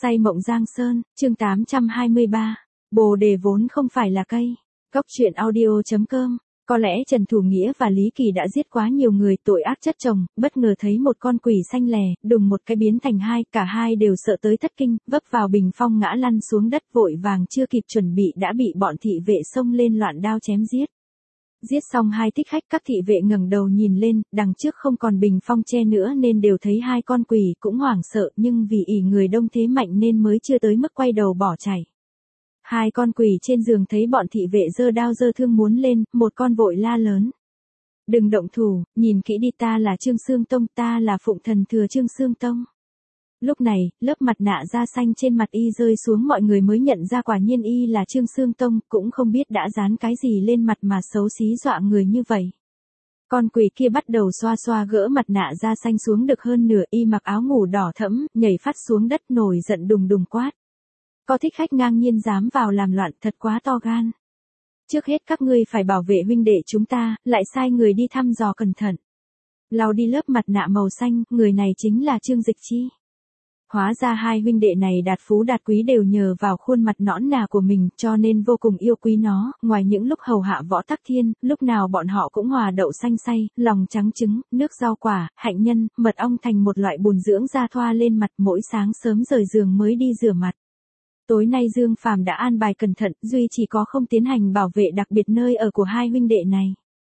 Say mộng Giang Sơn, chương 823. Bồ đề vốn không phải là cây. Góc truyện audio.com. Có lẽ Trần Thủ Nghĩa và Lý Kỳ đã giết quá nhiều người, tội ác chất chồng, bất ngờ thấy một con quỷ xanh lè, đùng một cái biến thành hai, cả hai đều sợ tới thất kinh, vấp vào bình phong ngã lăn xuống đất, vội vàng chưa kịp chuẩn bị đã bị bọn thị vệ xông lên loạn đao chém giết. Giết xong hai thích khách, các thị vệ ngẩng đầu nhìn lên, đằng trước không còn bình phong che nữa nên đều thấy hai con quỷ, cũng hoảng sợ, nhưng vì ỷ người đông thế mạnh nên mới chưa tới mức quay đầu bỏ chạy. Hai con quỷ trên giường thấy bọn thị vệ giơ đao giơ thương muốn lên, một con vội la lớn: "Đừng động thủ, nhìn kỹ đi, ta là Trương Xương Tông, ta là phụng thần thừa Trương Xương Tông." Lúc này, lớp mặt nạ da xanh trên mặt y rơi xuống, mọi người mới nhận ra quả nhiên y là Trương Xương Tông, cũng không biết đã dán cái gì lên mặt mà xấu xí dọa người như vậy. Con quỷ kia bắt đầu xoa xoa gỡ mặt nạ da xanh xuống được hơn nửa, y mặc áo ngủ đỏ thẫm, nhảy phát xuống đất nổi giận đùng đùng quát: "Có thích khách ngang nhiên dám vào làm loạn, thật quá to gan. Trước hết các ngươi phải bảo vệ huynh đệ chúng ta, lại sai người đi thăm dò cẩn thận." Lau đi lớp mặt nạ màu xanh, người này chính là Trương Dịch Chi. Hóa ra hai huynh đệ này đạt phú đạt quý đều nhờ vào khuôn mặt nõn nà của mình, cho nên vô cùng yêu quý nó, ngoài những lúc hầu hạ Võ Tắc Thiên, lúc nào bọn họ cũng hòa đậu xanh xay, lòng trắng trứng, nước rau quả, hạnh nhân, mật ong thành một loại bùn dưỡng da thoa lên mặt, mỗi sáng sớm rời giường mới đi rửa mặt. Tối nay Dương Phàm đã an bài cẩn thận, duy chỉ có không tiến hành bảo vệ đặc biệt nơi ở của hai huynh đệ này.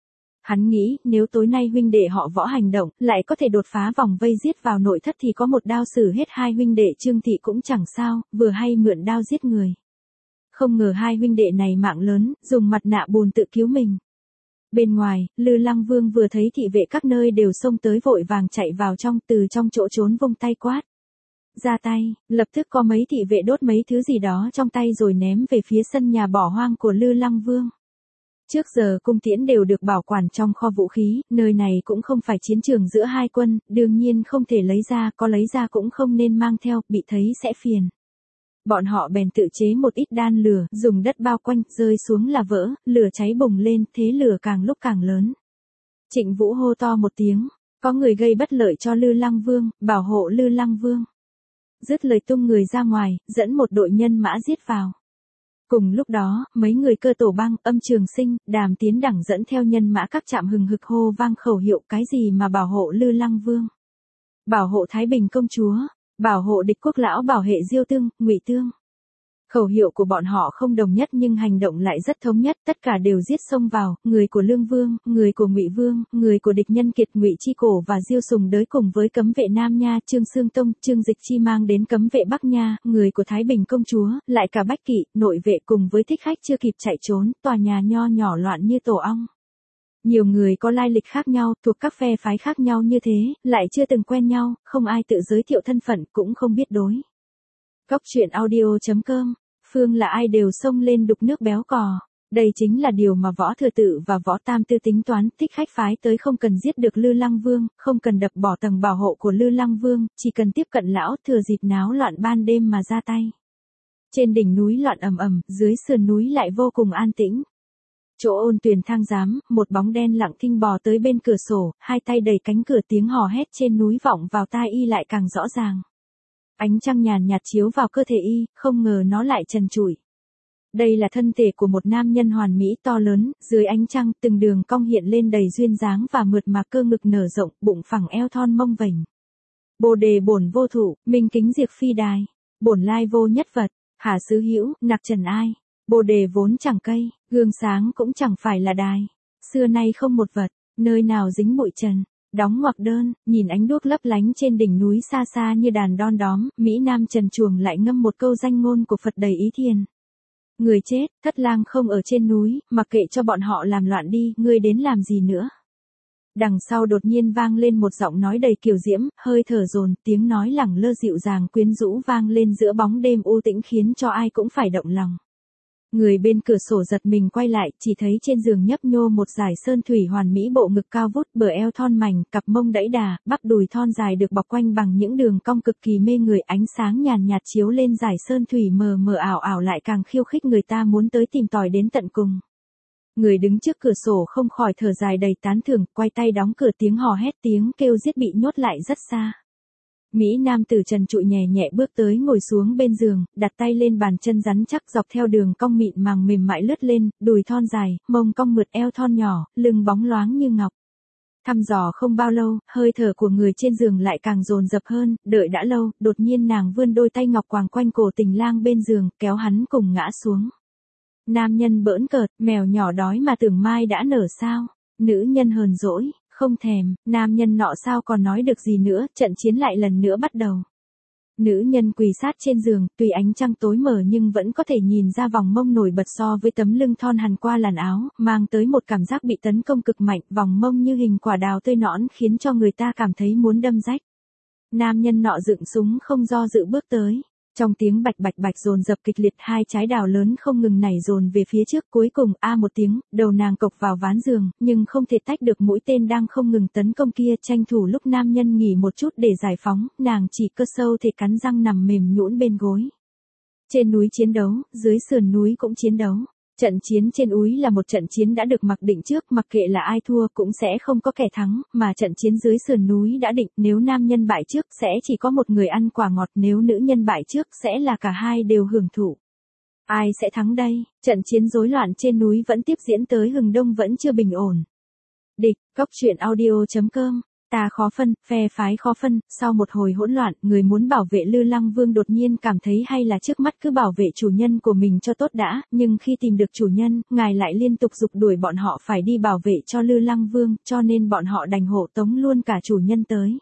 Hắn nghĩ, nếu tối nay huynh đệ họ Võ hành động, lại có thể đột phá vòng vây giết vào nội thất thì có một đao xử hết hai huynh đệ Trương Thị cũng chẳng sao, vừa hay mượn đao giết người. Không ngờ hai huynh đệ này mạng lớn, dùng mặt nạ bùn tự cứu mình. Bên ngoài, Lư Lăng Vương vừa thấy thị vệ các nơi đều xông tới vội vàng chạy vào trong, từ trong chỗ trốn vung tay quát: "Ra tay!" Lập tức có mấy thị vệ đốt mấy thứ gì đó trong tay rồi ném về phía sân nhà bỏ hoang của Lư Lăng Vương. Trước giờ cung tiễn đều được bảo quản trong kho vũ khí, nơi này cũng không phải chiến trường giữa hai quân, đương nhiên không thể lấy ra, có lấy ra cũng không nên mang theo, bị thấy sẽ phiền. Bọn họ bèn tự chế một ít đan lửa, dùng đất bao quanh, rơi xuống là vỡ, lửa cháy bùng lên, thế lửa càng lúc càng lớn. Trịnh Vũ hô to một tiếng: "Có người gây bất lợi cho Lư Lăng Vương, bảo hộ Lư Lăng Vương." Dứt lời tung người ra ngoài, dẫn một đội nhân mã giết vào. Cùng lúc đó, mấy người Cơ Tổ Bang, Âm Trường Sinh, Đàm Tiến Đẳng dẫn theo nhân mã các trạm hừng hực hô vang khẩu hiệu: cái gì mà bảo hộ Lư Lăng Vương, bảo hộ Thái Bình công chúa, bảo hộ Địch Quốc lão, bảo hệ Diêu Tương, Ngụy Tương. Khẩu hiệu của bọn họ không đồng nhất nhưng hành động lại rất thống nhất, tất cả đều giết xông vào, người của Lương Vương, người của Ngụy Vương, người của địch nhân Kiệt, Ngụy Chi Cổ và Diêu Sùng Đới cùng với cấm vệ Nam Nha, Trương Xương Tông, Trương Dịch Chi mang đến cấm vệ Bắc Nha, người của Thái Bình công chúa, lại cả bách kỵ, nội vệ cùng với thích khách chưa kịp chạy trốn, tòa nhà nho nhỏ loạn như tổ ong. Nhiều người có lai lịch khác nhau, thuộc các phe phái khác nhau như thế, lại chưa từng quen nhau, không ai tự giới thiệu thân phận, cũng không biết đối. Góc truyện audio.com. Phương là ai đều xông lên đục nước béo cò. Đây chính là điều mà Võ Thừa Tự và Võ Tam Tư tính toán, thích khách phái tới không cần giết được Lư Lăng Vương, không cần đập bỏ tầng bảo hộ của Lư Lăng Vương, chỉ cần tiếp cận lão, thừa dịp náo loạn ban đêm mà ra tay. Trên đỉnh núi loạn ầm ầm, dưới sườn núi lại vô cùng an tĩnh. Chỗ ôn tuyền thang giám, một bóng đen lặng thinh bò tới bên cửa sổ, hai tay đẩy cánh cửa, tiếng hò hét trên núi vọng vào tai y lại càng rõ ràng. Ánh trăng nhàn nhạt chiếu vào cơ thể y, không ngờ nó lại trần trụi. Đây là thân thể của một nam nhân hoàn mỹ to lớn, dưới ánh trăng từng đường cong hiện lên đầy duyên dáng và mượt mà, cơ ngực nở rộng, bụng phẳng eo thon mông vành. Bồ đề bổn vô thủ, minh kính diệt phi đài, bổn lai vô nhất vật, hà xứ hữu, nặc trần ai. Bồ đề vốn chẳng cây, gương sáng cũng chẳng phải là đài, xưa nay không một vật, nơi nào dính bụi trần. Đóng ngoặc đơn, nhìn ánh đuốc lấp lánh trên đỉnh núi xa xa như đàn đon đóm, Mỹ Nam Trần Chuồng lại ngâm một câu danh ngôn của Phật đầy ý thiền. Người chết, thất lang không ở trên núi, mặc kệ cho bọn họ làm loạn đi, ngươi đến làm gì nữa. Đằng sau đột nhiên vang lên một giọng nói đầy kiều diễm, hơi thở dồn, tiếng nói lẳng lơ dịu dàng quyến rũ vang lên giữa bóng đêm u tĩnh khiến cho ai cũng phải động lòng. Người bên cửa sổ giật mình quay lại, chỉ thấy trên giường nhấp nhô một dải sơn thủy hoàn mỹ, bộ ngực cao vút, bờ eo thon mảnh, cặp mông đẫy đà, bắp đùi thon dài được bọc quanh bằng những đường cong cực kỳ mê người, ánh sáng nhàn nhạt chiếu lên dải sơn thủy mờ mờ ảo ảo lại càng khiêu khích người ta muốn tới tìm tòi đến tận cùng. Người đứng trước cửa sổ không khỏi thở dài đầy tán thưởng, quay tay đóng cửa, tiếng hò hét tiếng kêu giết bị nhốt lại rất xa. Mỹ nam tử trần trụi nhẹ nhẹ bước tới ngồi xuống bên giường, đặt tay lên bàn chân rắn chắc dọc theo đường cong mịn màng mềm mại lướt lên, đùi thon dài, mông cong mượt eo thon nhỏ, lưng bóng loáng như ngọc. Thăm dò không bao lâu, hơi thở của người trên giường lại càng dồn dập hơn, đợi đã lâu, đột nhiên nàng vươn đôi tay ngọc quàng quanh cổ tình lang bên giường, kéo hắn cùng ngã xuống. Nam nhân bỡn cợt, mèo nhỏ đói mà tưởng mai đã nở sao? Nữ nhân hờn dỗi, không thèm, nam nhân nọ sao còn nói được gì nữa, trận chiến lại lần nữa bắt đầu. Nữ nhân quỳ sát trên giường, tuy ánh trăng tối mờ nhưng vẫn có thể nhìn ra vòng mông nổi bật so với tấm lưng thon hằn qua làn áo, mang tới một cảm giác bị tấn công cực mạnh, vòng mông như hình quả đào tươi nõn khiến cho người ta cảm thấy muốn đâm rách. Nam nhân nọ dựng súng không do dự bước tới. Trong tiếng bạch bạch bạch dồn dập kịch liệt, hai trái đào lớn không ngừng nảy dồn về phía trước, cuối cùng a một tiếng, đầu nàng cộc vào ván giường, nhưng không thể tách được mũi tên đang không ngừng tấn công kia, tranh thủ lúc nam nhân nghỉ một chút để giải phóng, nàng chỉ cơ sâu thể cắn răng nằm mềm nhũn bên gối. Trên núi chiến đấu, dưới sườn núi cũng chiến đấu. Trận chiến trên núi là một trận chiến đã được mặc định trước, mặc kệ là ai thua cũng sẽ không có kẻ thắng, mà trận chiến dưới sườn núi đã định, nếu nam nhân bại trước sẽ chỉ có một người ăn quả ngọt, nếu nữ nhân bại trước sẽ là cả hai đều hưởng thụ. Ai sẽ thắng đây? Trận chiến rối loạn trên núi vẫn tiếp diễn tới hừng đông vẫn chưa bình ổn. Địch, Cóc Truyện Audio.com. Ta khó phân, phe phái khó phân, sau một hồi hỗn loạn, người muốn bảo vệ Lư Lăng Vương đột nhiên cảm thấy hay là trước mắt cứ bảo vệ chủ nhân của mình cho tốt đã, nhưng khi tìm được chủ nhân, ngài lại liên tục giục đuổi bọn họ phải đi bảo vệ cho Lư Lăng Vương, cho nên bọn họ đành hộ tống luôn cả chủ nhân tới.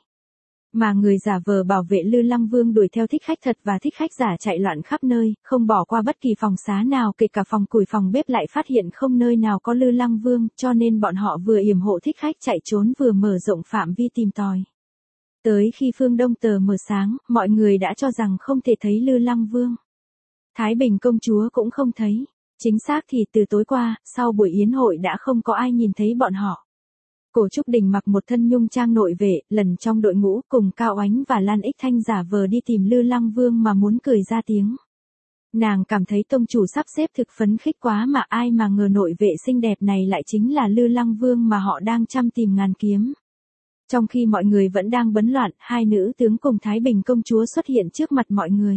Mà người giả vờ bảo vệ Lư Lăng Vương đuổi theo thích khách thật và thích khách giả chạy loạn khắp nơi, không bỏ qua bất kỳ phòng xá nào, kể cả phòng củi phòng bếp lại phát hiện không nơi nào có Lư Lăng Vương, cho nên bọn họ vừa yểm hộ thích khách chạy trốn vừa mở rộng phạm vi tìm tòi. Tới khi phương đông tờ mờ sáng, mọi người đã cho rằng không thể thấy Lư Lăng Vương. Thái Bình công chúa cũng không thấy. Chính xác thì từ tối qua, sau buổi yến hội đã không có ai nhìn thấy bọn họ. Cổ Trúc Đình mặc một thân nhung trang nội vệ, lần trong đội ngũ cùng Cao Oánh và Lan Ích Thanh giả vờ đi tìm Lư Lăng Vương mà muốn cười ra tiếng. Nàng cảm thấy tông chủ sắp xếp thực phấn khích quá mà ai mà ngờ nội vệ xinh đẹp này lại chính là Lư Lăng Vương mà họ đang chăm tìm ngàn kiếm. Trong khi mọi người vẫn đang bấn loạn, hai nữ tướng cùng Thái Bình công chúa xuất hiện trước mặt mọi người.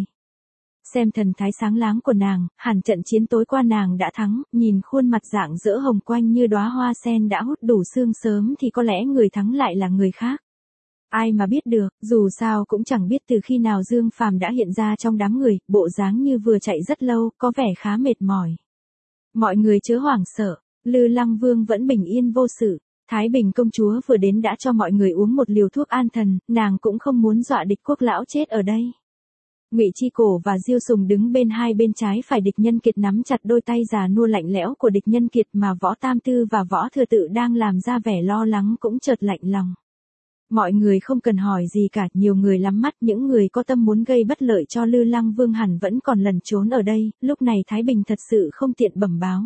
Xem thần thái sáng láng của nàng, hẳn trận chiến tối qua nàng đã thắng, nhìn khuôn mặt rạng rỡ hồng quanh như đóa hoa sen đã hút đủ sương sớm thì có lẽ người thắng lại là người khác. Ai mà biết được, dù sao cũng chẳng biết từ khi nào Dương Phàm đã hiện ra trong đám người, bộ dáng như vừa chạy rất lâu, có vẻ khá mệt mỏi. Mọi người chớ hoảng sợ, Lư Lăng Vương vẫn bình yên vô sự. Thái Bình công chúa vừa đến đã cho mọi người uống một liều thuốc an thần, nàng cũng không muốn dọa địch quốc lão chết ở đây. Ngụy Chi Cổ và Diêu Sùng đứng bên hai bên trái phải địch nhân kiệt nắm chặt đôi tay già nua lạnh lẽo của địch nhân kiệt mà Võ Tam Tư và Võ Thừa Tự đang làm ra vẻ lo lắng cũng chợt lạnh lòng. Mọi người không cần hỏi gì cả, nhiều người lắm mắt, những người có tâm muốn gây bất lợi cho Lư Lăng Vương hẳn vẫn còn lẩn trốn ở đây, lúc này Thái Bình thật sự không tiện bẩm báo.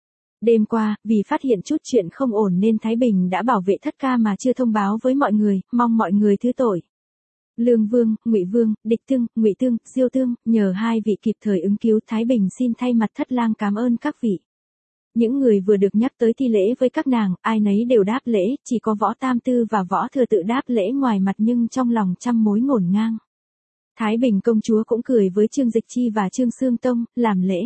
Đêm qua, vì phát hiện chút chuyện không ổn nên Thái Bình đã bảo vệ thất ca mà chưa thông báo với mọi người, mong mọi người thứ tội. Lương Vương, Ngụy Vương, Địch Tương, Ngụy Tương, Diêu Tương, nhờ hai vị kịp thời ứng cứu, Thái Bình xin thay mặt thất lang cảm ơn các vị. Những người vừa được nhắc tới thi lễ với các nàng, ai nấy đều đáp lễ, chỉ có Võ Tam Tư và Võ Thừa Tự đáp lễ ngoài mặt nhưng trong lòng trăm mối ngổn ngang. Thái Bình công chúa cũng cười với Trương Dịch Chi và Trương Xương Tông, làm lễ.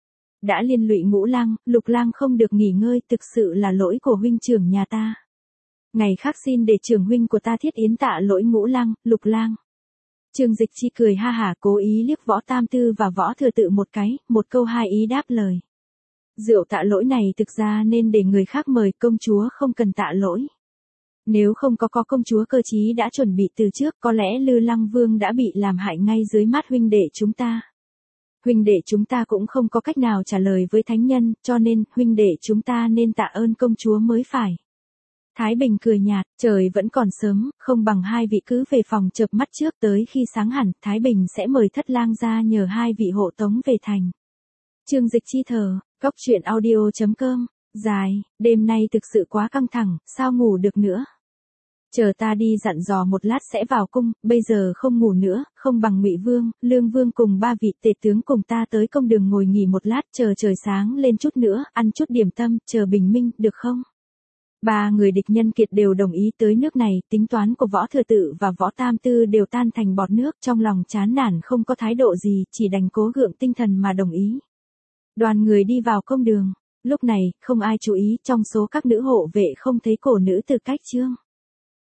Đã liên lụy Ngũ Lang, Lục Lang không được nghỉ ngơi, thực sự là lỗi của huynh trưởng nhà ta. Ngày khác xin để trưởng huynh của ta thiết yến tạ lỗi Ngũ Lang, Lục Lang. Trương Dịch Chi cười ha hả cố ý liếc Võ Tam Tư và Võ Thừa Tự một cái, một câu hai ý đáp lời. Rượu tạ lỗi này thực ra nên để người khác mời, công chúa không cần tạ lỗi. Nếu không có công chúa cơ chí đã chuẩn bị từ trước, có lẽ Lư Lăng Vương đã bị làm hại ngay dưới mắt huynh đệ chúng ta. Huynh đệ chúng ta cũng không có cách nào trả lời với thánh nhân, cho nên huynh đệ chúng ta nên tạ ơn công chúa mới phải. Thái Bình cười nhạt, trời vẫn còn sớm, không bằng hai vị cứ về phòng chợp mắt trước, tới khi sáng hẳn, Thái Bình sẽ mời thất lang ra nhờ hai vị hộ tống về thành. Trương Dịch Chi thở, Cóc Truyện Audio.com, dài, đêm nay thực sự quá căng thẳng, sao ngủ được nữa. Chờ ta đi dặn dò một lát sẽ vào cung, bây giờ không ngủ nữa, không bằng Ngụy Vương, Lương Vương cùng ba vị tể tướng cùng ta tới công đường ngồi nghỉ một lát, chờ trời sáng lên chút nữa, ăn chút điểm tâm, chờ bình minh, được không? Ba người địch nhân kiệt đều đồng ý tới nước này, tính toán của Võ Thừa Tự và Võ Tam Tư đều tan thành bọt nước, trong lòng chán nản không có thái độ gì, chỉ đành cố gượng tinh thần mà đồng ý. Đoàn người đi vào công đường, lúc này, không ai chú ý, trong số các nữ hộ vệ không thấy cổ nữ Từ Cách Trương.